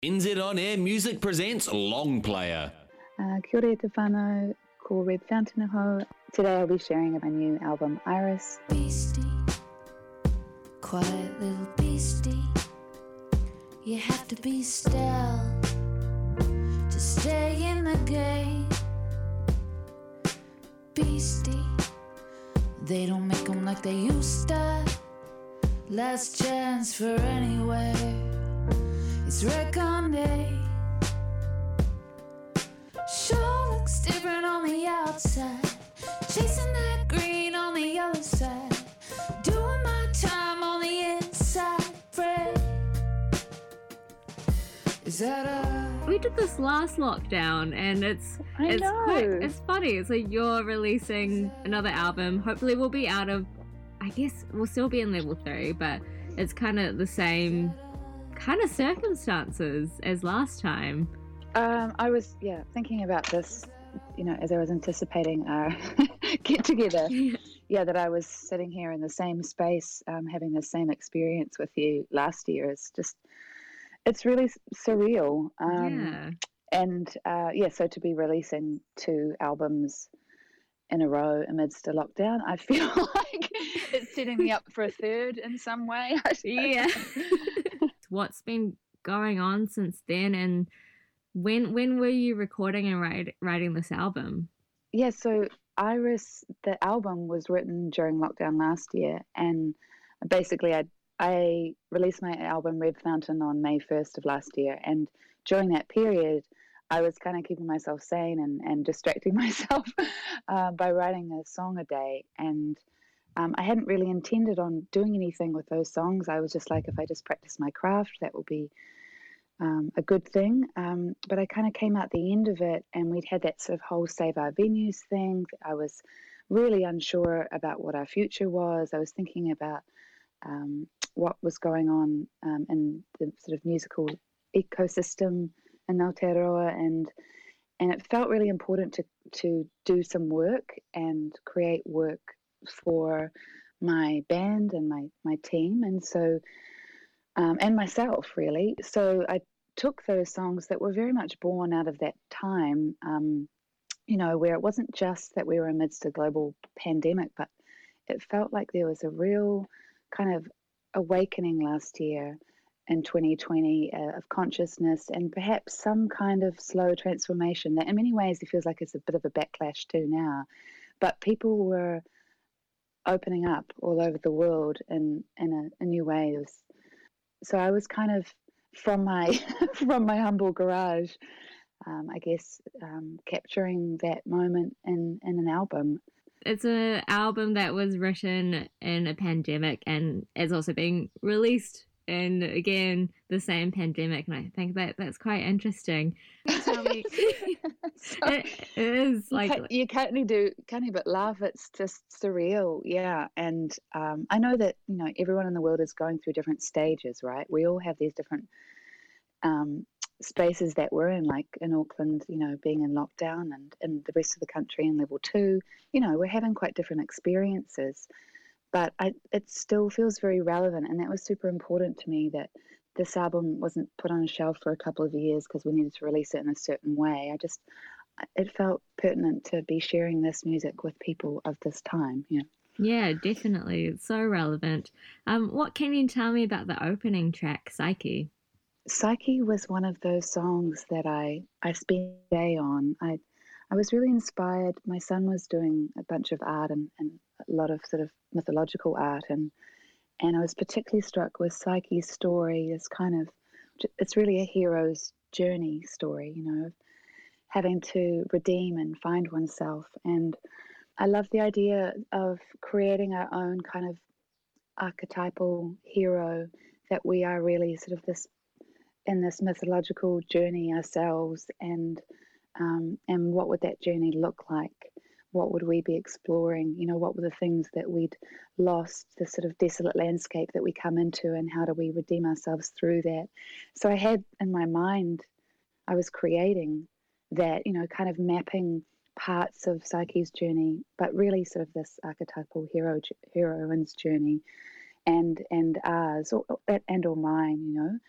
NZ On Air Music presents Long Player. Kia ora te whānau, ko Red Fountain aho. Today I'll be sharing my new album, Iris. Beastie, quiet little beastie. You have to be still to stay in the game. Beastie, they don't make them like they used to. Last chance for anywhere. It's recon day. Sure looks different on the outside. Chasing that green on the other side. Doing my time on the inside. Fred, is that a... We did this last lockdown, and it's funny. So you're releasing another album. Hopefully we'll be out of, I guess we'll still be in level 3, but it's kind of the same kind of circumstances as last time. I was thinking about this, as I was anticipating our get together. Yeah, that I was sitting here in the same space, having the same experience with you last year. It's really surreal. So to be releasing 2 albums in a row amidst a lockdown, I feel like it's setting me up for a third in some way. Yeah. What's been going on since then, and when were you recording and writing this album? Yeah, so Iris, the album was written during lockdown last year, and basically I released my album Red Fountain on May 1st of last year, and during that period I was kind of keeping myself sane and distracting myself by writing a song a day, and I hadn't really intended on doing anything with those songs. I was just like, if I just practice my craft, that will be a good thing. But I kind of came out the end of it, and we'd had that sort of whole Save Our Venues thing. I was really unsure about what our future was. I was thinking about what was going on in the sort of musical ecosystem in Aotearoa, and it felt really important to do some work and create work for my band and my team, and so and myself really. So I took those songs that were very much born out of that time, where it wasn't just that we were amidst a global pandemic, but it felt like there was a real kind of awakening last year in 2020 of consciousness, and perhaps some kind of slow transformation that in many ways it feels like it's a bit of a backlash too now, but people were opening up all over the world in a new way. So I was kind of from my humble garage, I guess, capturing that moment in an album. It's an album that was written in a pandemic and is also being released in, again, the same pandemic, and I think that's quite interesting. Tell me, it is like you can't but laugh. It's just surreal, yeah. And I know that everyone in the world is going through different stages, right? We all have these different spaces that we're in, like in Auckland, being in lockdown, and in the rest of the country in level 2. We're having quite different experiences. But it still feels very relevant, and that was super important to me, that this album wasn't put on a shelf for a couple of years because we needed to release it in a certain way. It felt pertinent to be sharing this music with people of this time. Yeah, definitely. It's so relevant. What can you tell me about the opening track, Psyche? Psyche was one of those songs that I spent a day on. I was really inspired. My son was doing a bunch of art and a lot of sort of mythological art, and I was particularly struck with Psyche's story. It's really a hero's journey story, of having to redeem and find oneself. And I love the idea of creating our own kind of archetypal hero, that we are really sort of in this mythological journey ourselves, and what would that journey look like? What would we be exploring? What were the things that we'd lost, the sort of desolate landscape that we come into, and how do we redeem ourselves through that? So I had in my mind, I was creating that, kind of mapping parts of Psyche's journey, but really sort of this archetypal heroine's journey, and ours, or mine,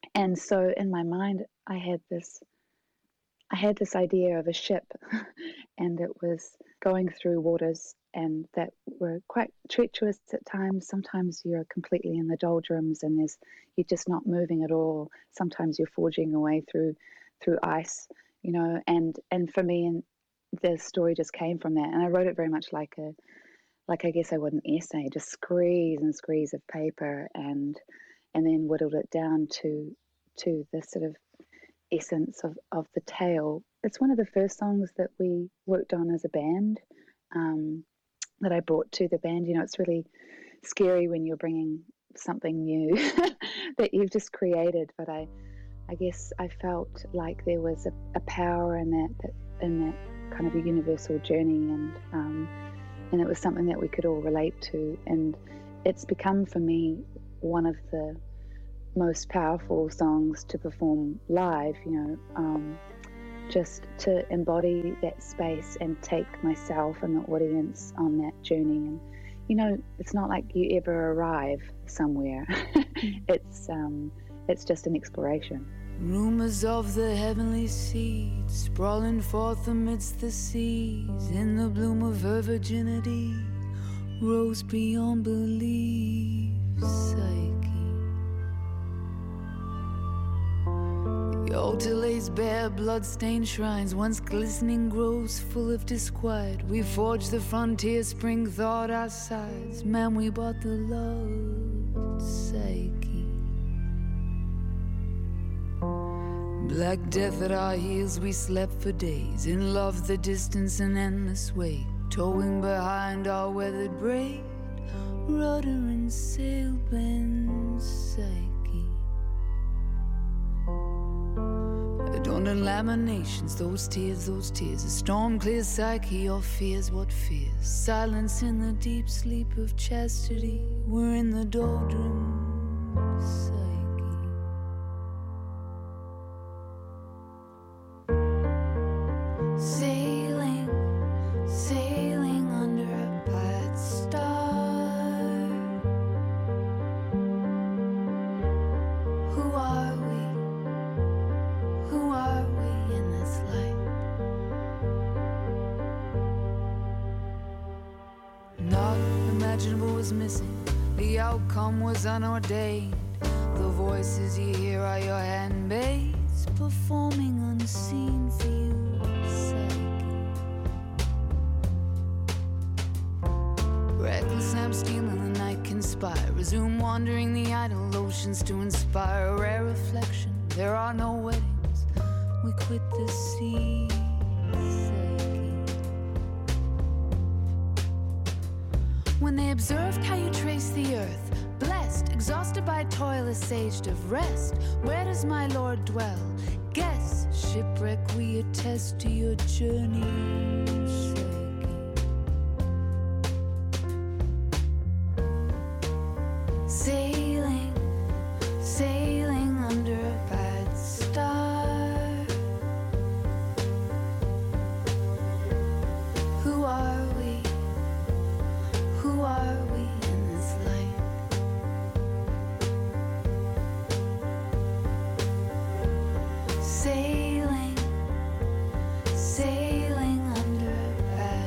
And so in my mind, I had this idea of a ship, and it was going through waters and that were quite treacherous at times. Sometimes you're completely in the doldrums and you're just not moving at all. Sometimes you're forging away through ice, you know, and for me, and the story just came from that. And I wrote it very much like I guess I would an essay, just screes and screes of paper, and then whittled it down to the sort of essence of the tale. It's one of the first songs that we worked on as a band, that I brought to the band. You know, it's really scary when you're bringing something new that you've just created, but I guess I felt like there was a power in that kind of a universal journey, and it was something that we could all relate to, and it's become for me one of the most powerful songs to perform live, you know, just to embody that space and take myself and the audience on that journey. And, you know, it's not like you ever arrive somewhere. It's just an exploration. Rumors of the heavenly seed sprawling forth amidst the seas, in the bloom of her virginity, rose beyond belief, Psyche. The altar lays bare blood-stained shrines, once glistening groves full of disquiet. We forged the frontier, spring thawed our sides. Man, we bought the love, Psyche. Black death at our heels, we slept for days, in love the distance and endless wait, towing behind our weathered braid, rudder and sail bend, Psyche. Adorned in laminations, those tears, a storm clears Psyche, your fears, what fears? Silence in the deep sleep of chastity, we're in the doldrums, Psyche. Sailing under a bad star. Who are we in this light? Not imaginable was missing, the outcome was unordained. The voices you hear are your handmaids, performing unseen for you. Reckless lamp stealing the night conspire, resume wandering the idle oceans to inspire a rare reflection. There are no weddings, we quit the sea, Psyche. When they observed how you trace the earth, blessed, exhausted by toil, assuaged of rest, where does my Lord dwell? Guess, shipwreck, we attest to your journey, Psyche. Sailing under a bad star. Who are we in this light? Sailing under a bad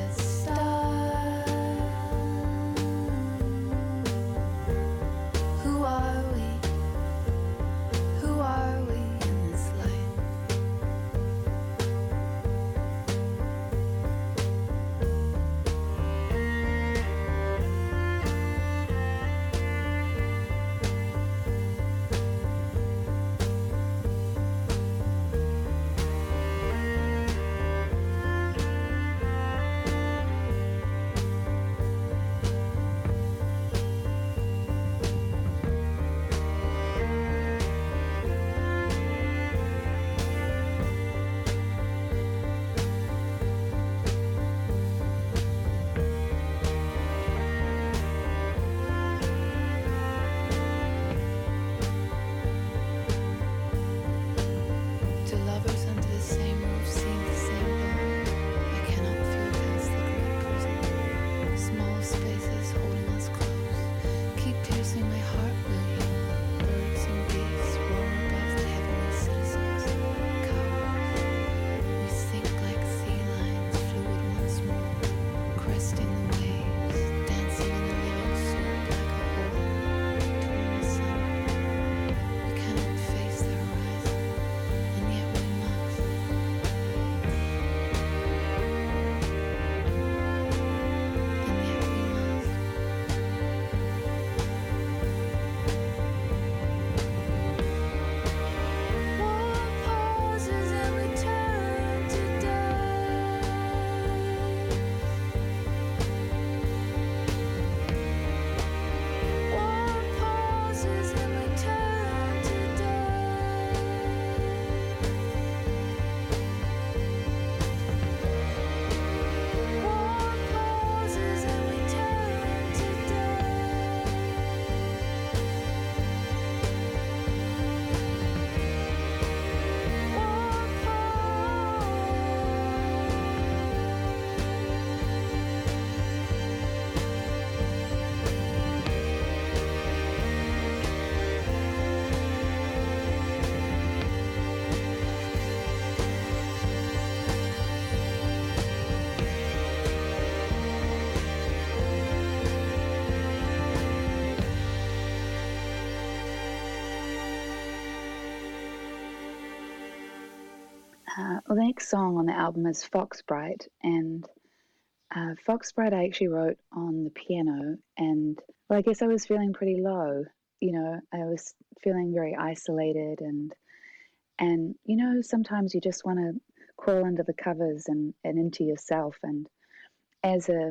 Well, the next song on the album is Foxbrite, and Foxbrite I actually wrote on the piano, and well, I guess I was feeling pretty low. I was feeling very isolated, and sometimes you just want to crawl under the covers and into yourself. And as a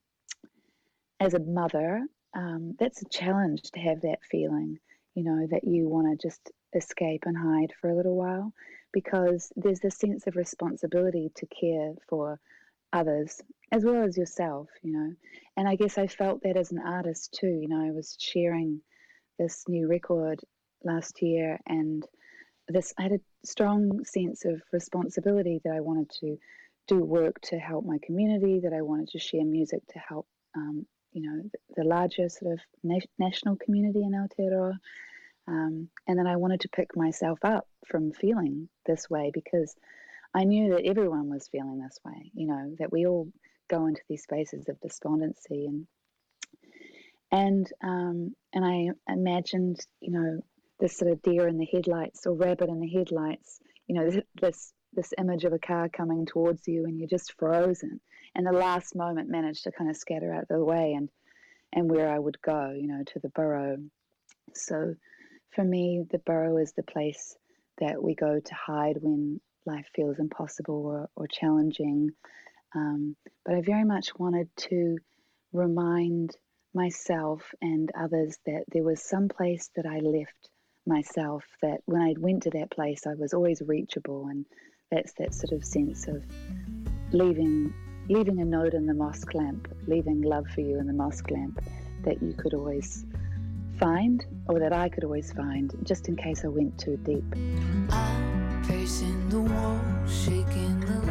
mother, that's a challenge to have that feeling, that you want to just escape and hide for a little while, because there's this sense of responsibility to care for others as well as yourself, And I guess I felt that as an artist too. I was sharing this new record last year, and I had a strong sense of responsibility that I wanted to do work to help my community, that I wanted to share music to help, the larger sort of national community in Aotearoa. And then I wanted to pick myself up from feeling this way, because I knew that everyone was feeling this way, that we all go into these spaces of despondency. And I imagined, this sort of deer in the headlights or rabbit in the headlights, this image of a car coming towards you, and you're just frozen. And the last moment managed to kind of scatter out of the way and where I would go, to the burrow. So for me, the burrow is the place that we go to hide when life feels impossible or challenging. But I very much wanted to remind myself and others that there was some place that I left myself, that when I went to that place, I was always reachable. And that's that sort of sense of leaving a note in the mosque lamp, leaving love for you in the mosque lamp, that you could always find, or that I could always find, just in case I went too deep. I'm pacing the wall, shaking the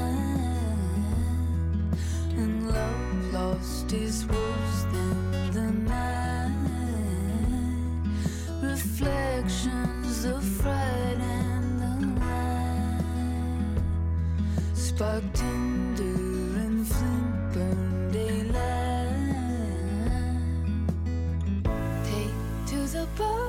land, and love lost is worse than the night. Reflections of fright and the light, spark tinder and flint burn daylight. Take to the boat.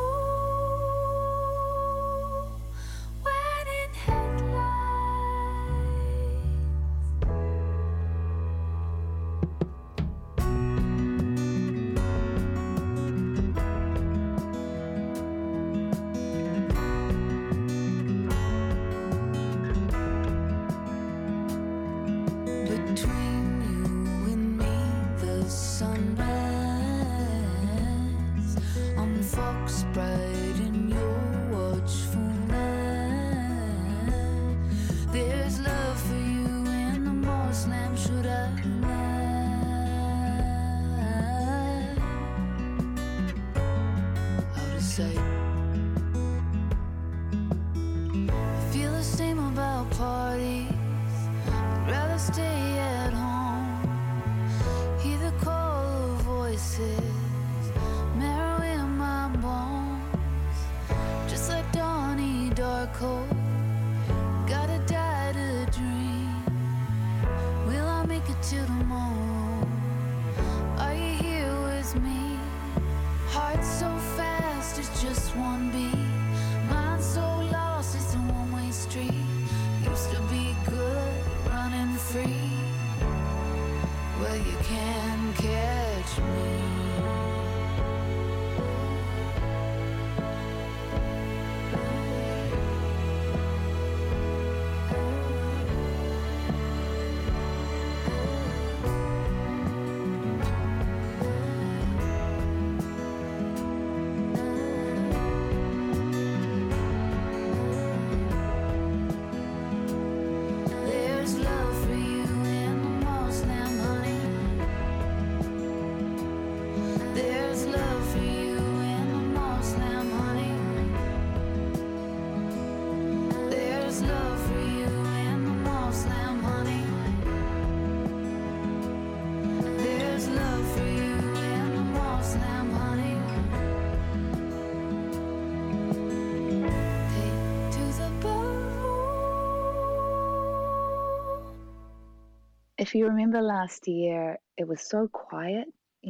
If you remember last year, it was so quiet,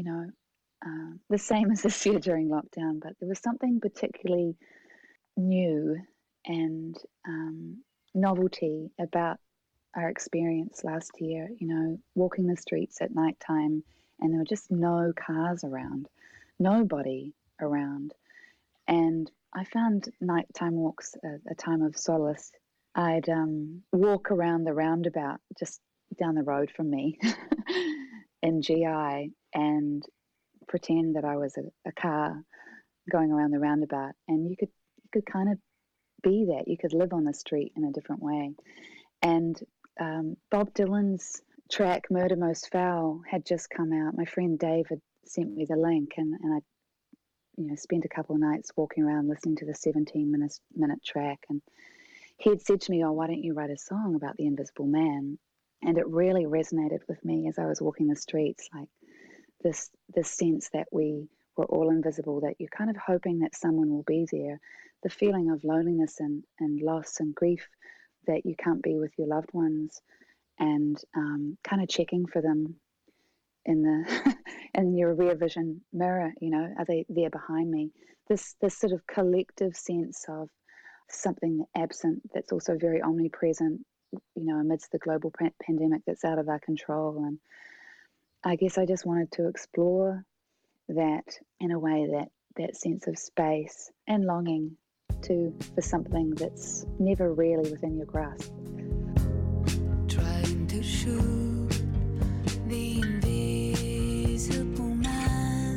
the same as this year during lockdown, but there was something particularly new and novelty about our experience last year, you know, walking the streets at nighttime and there were just no cars around, nobody around. And I found nighttime walks a time of solace. I'd walk around the roundabout just down the road from me in GI and pretend that I was a car going around the roundabout, and you could kind of be that. You could live on the street in a different way. And Bob Dylan's track "Murder Most Foul" had just come out. My friend David sent me the link, and I, you know, spent a couple of nights walking around listening to the 17-minute track. And he had said to me, "Oh, why don't you write a song about the Invisible Man?" And it really resonated with me as I was walking the streets, like this sense that we were all invisible, that you're kind of hoping that someone will be there, the feeling of loneliness and loss and grief that you can't be with your loved ones, and kind of checking for them in the in your rear vision mirror. You know, are they there behind me? This sort of collective sense of something absent that's also very omnipresent, you know, amidst the global pandemic that's out of our control. And I guess I just wanted to explore that in a way, that sense of space and longing for something that's never really within your grasp. Trying to shoot the invisible man.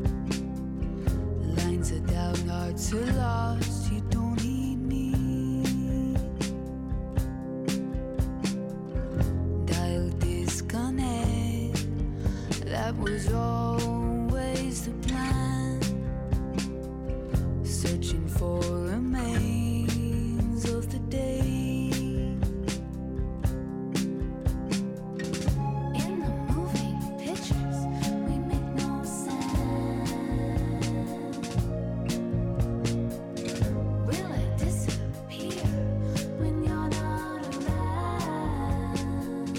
Lines are down, hearts are lost. You don't need me. Dial disconnect. That was always the plan. Searching for remains of the day. In the moving pictures, we make no sound. Will I disappear when you're not around?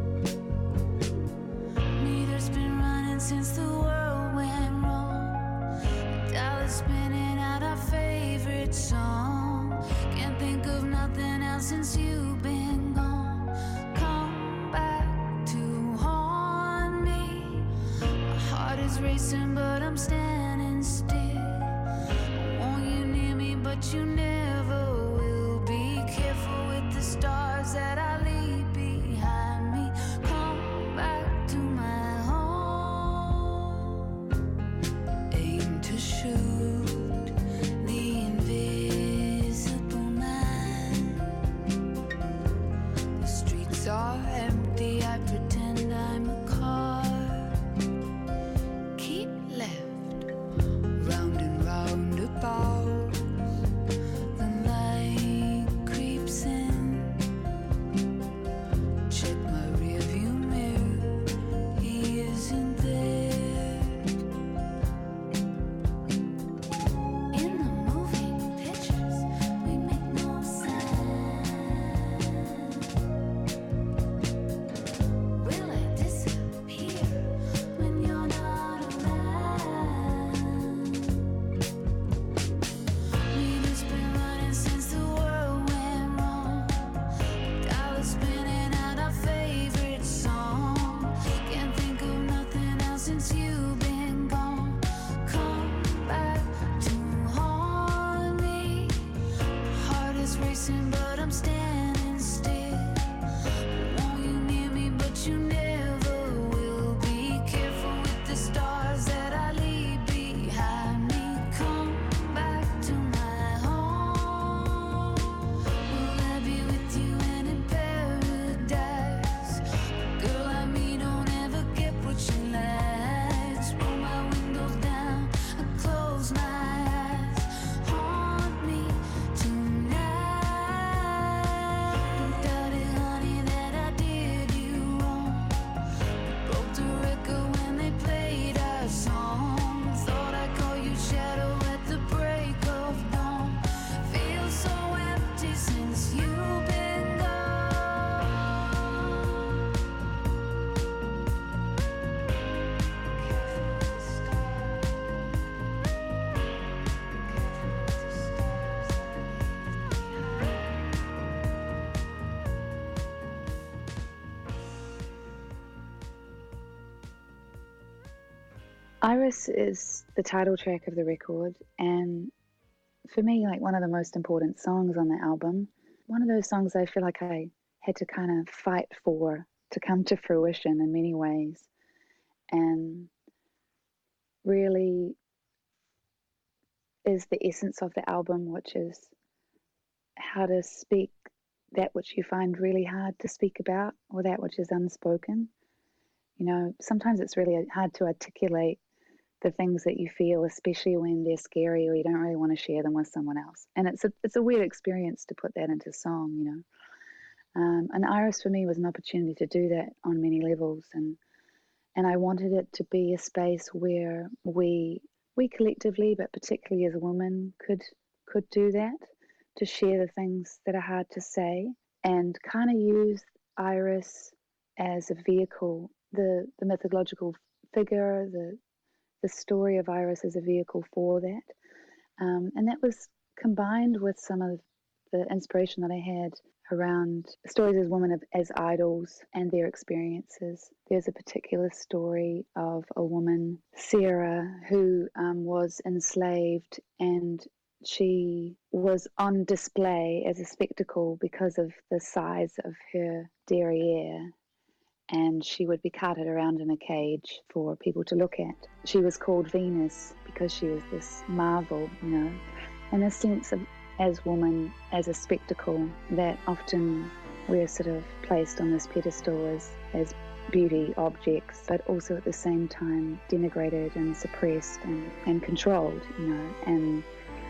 Meter's been running since the world went wrong. Dallas spinning out our favorite song. Can't think of nothing else since you've been gone. Come back to haunt me. My heart is racing, but I'm standing still. I want you near me, but you never will. Be careful with the stars that I leave behind me. Come back to my home. Aim to shoot the invisible man. The streets are empty, I pretend I'm a car. Keep left, round and round about. The night creeps in. Check my rearview mirror, he isn't there. In the moving pictures, we make no sound. Will I disappear when you're not around? Meter's been running since the world went wrong. Dallas spinning out our favorite song. Can't think of nothing else since you've been gone. Come back to haunt me. My heart is racing, but I'm standing still. I want you near me, but you never will. Be careful with the stars that I leave behind me. Come back to my home. Will I be with you and in paradise? Girl like me don't ever get what she likes. Roll my windows down and close my eyes. Haunt me tonight. Iris is the title track of the record, and for me, like one of the most important songs on the album. One of those songs I feel like I had to kind of fight for to come to fruition in many ways, and really is the essence of the album, which is how to speak that which you find really hard to speak about, or that which is unspoken. You know, sometimes it's really hard to articulate the things that you feel, especially when they're scary or you don't really want to share them with someone else. And it's a weird experience to put that into song, you know. And Iris for me was an opportunity to do that on many levels, and I wanted it to be a space where we collectively, but particularly as a woman, could do that, to share the things that are hard to say, and kind of use Iris as a vehicle, the mythological figure, the story of Iris as a vehicle for that. And that was combined with some of the inspiration that I had around stories as women as idols and their experiences. There's a particular story of a woman, Sarah, who was enslaved, and she was on display as a spectacle because of the size of her derriere, and she would be carted around in a cage for people to look at. She was called Venus because she was this marvel, you know, in a sense of as woman, as a spectacle, that often we're sort of placed on this pedestal as beauty objects, but also at the same time denigrated and suppressed and controlled, you know. And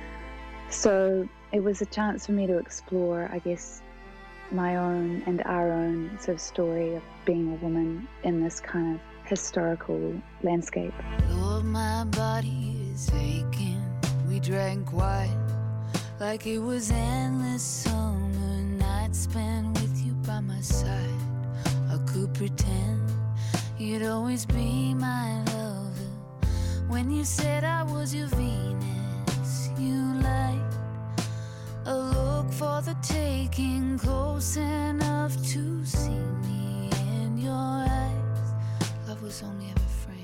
so it was a chance for me to explore, I guess, my own and our own sort of story of being a woman in this kind of historical landscape. Lord, my body is aching. We drank wine like it was endless summer nights spent with you by my side. I could pretend you'd always be my lover. When you said I was your Venus, you lied. A look for the taking, close enough to see me in your eyes. Love was only ever framed.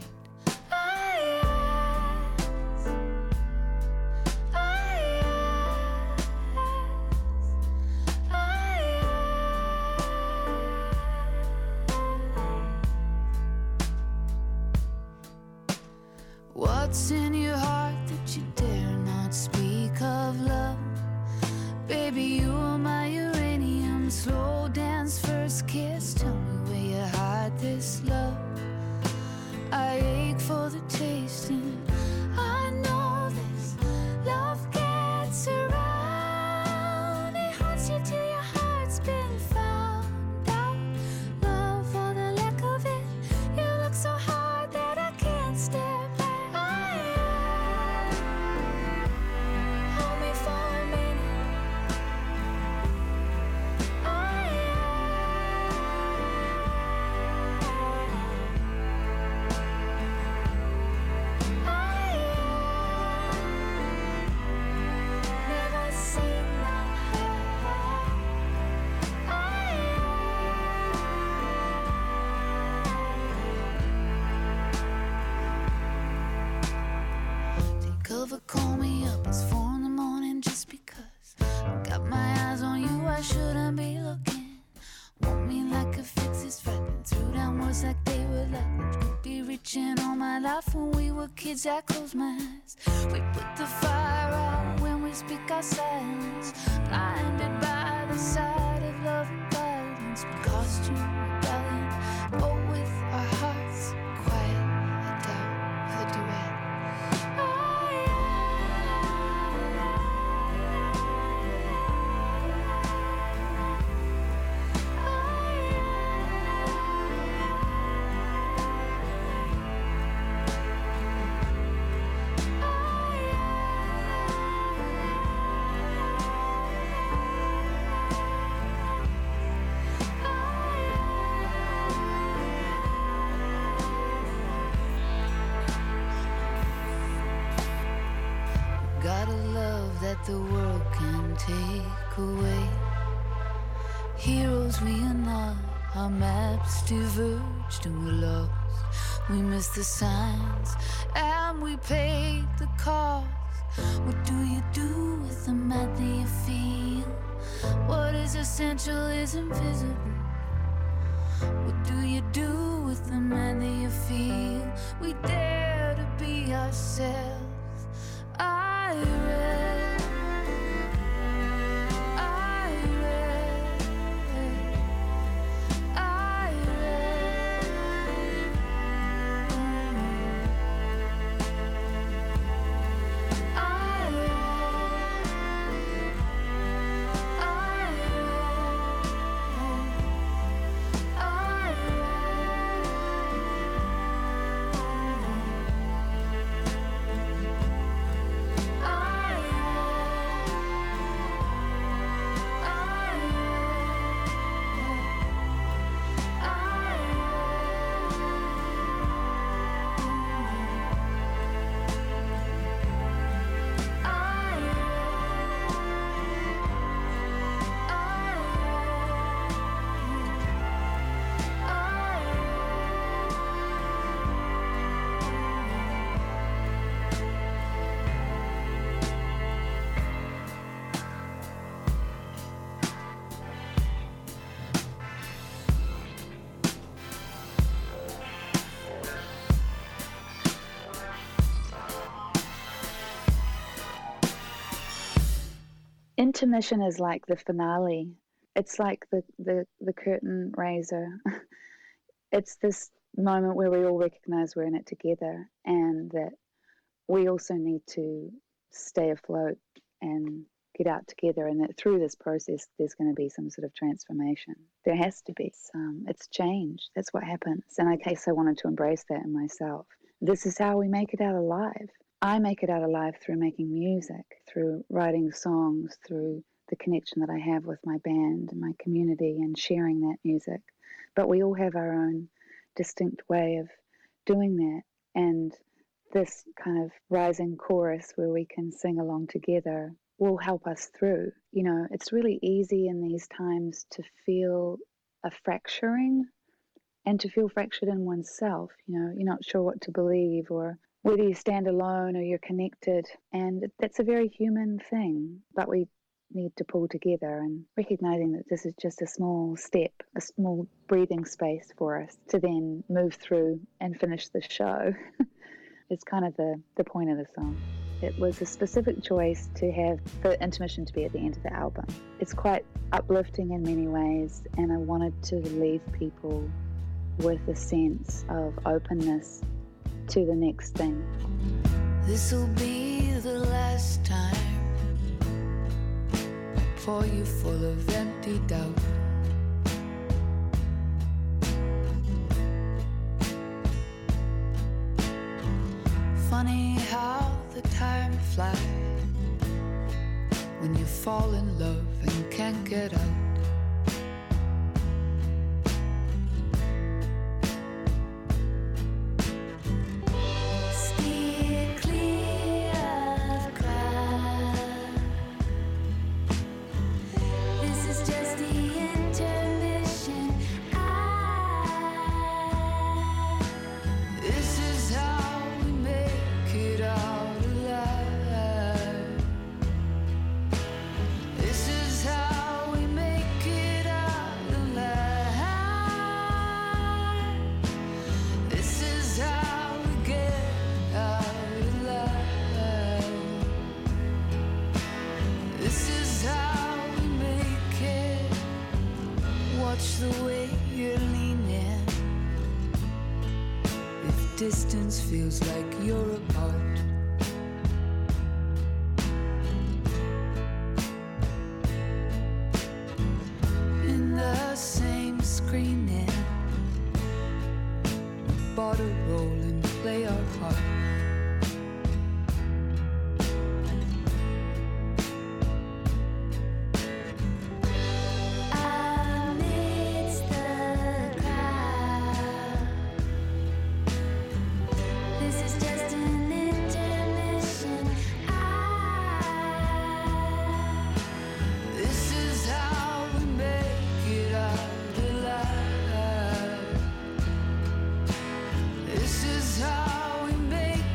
What's in your heart that you dare not speak of love? Baby, you are my uranium, slow dance, first kiss. Tell me where you hide this love. I ache for the taste, and I know this love gets around. It haunts you till your heart's been found out. Love for the lack of it. You look so hard that I can't stare back. Hold me for a minute. Cover, call me up, it's 4 in the morning just because I got my eyes on you, I shouldn't be looking. Want me like a fix, it's right, been through down words like they were like. Could be reaching all my life when we were kids, I close my eyes. We put the fire out when we speak our silence. Blinded by the sight of love and violence. We costume rebellion, but with our hearts quiet, I doubt for the duet. Got a love that the world can take away. Heroes we are not, our maps diverged and we're lost. We miss the signs and we paid the cost. What do you do with the mad that you feel? What is essential is invisible. What do you do with the man that you feel? We dare to be ourselves. I read, I read, I read, I Intermission is like the finale. It's like the curtain raiser. It's this moment where we all recognize we're in it together and that we also need to stay afloat and get out together, and that through this process there's going to be some sort of transformation. There has to be some. It's change. That's what happens. And I guess I wanted to embrace that in myself. This is how we make it out alive. I make it out alive through making music, through writing songs, through the connection that I have with my band and my community and sharing that music. But we all have our own distinct way of doing that. And this kind of rising chorus where we can sing along together will help us through. You know, it's really easy in these times to feel a fracturing and to feel fractured in oneself. You know, you're not sure what to believe or whether you stand alone or you're connected. And that's a very human thing, but we need to pull together, and recognizing that this is just a small step, a small breathing space for us to then move through and finish the show. It's kind of the point of the song. It was a specific choice to have the intermission to be at the end of the album. It's quite uplifting in many ways, and I wanted to leave people with a sense of openness to the next thing. This'll be the last time for you, full of empty doubt. Funny how the time flies when you fall in love and can't get out. Distance feels like you're apart. In the same screening, bought a role and play our part. This is how we make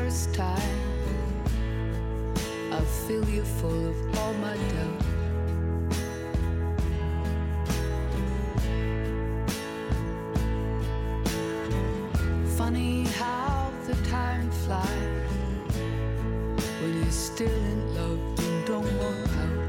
first time. I'll fill you full of all my doubt. Funny how the time flies when you're still in love and don't want out.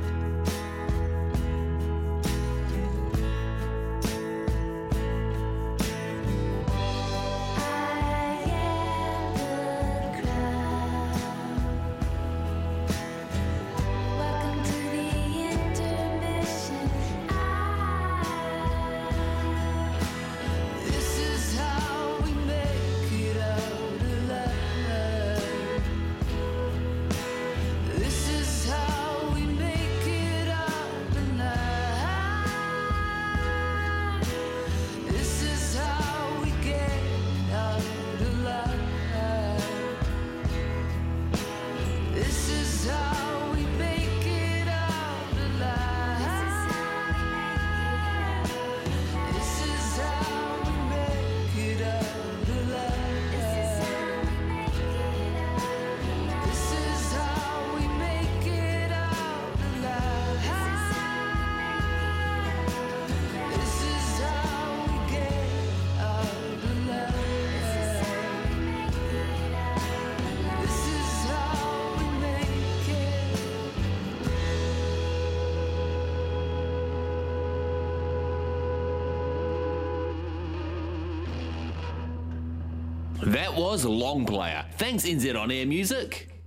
That was Long Player. Thanks, NZ On Air Music.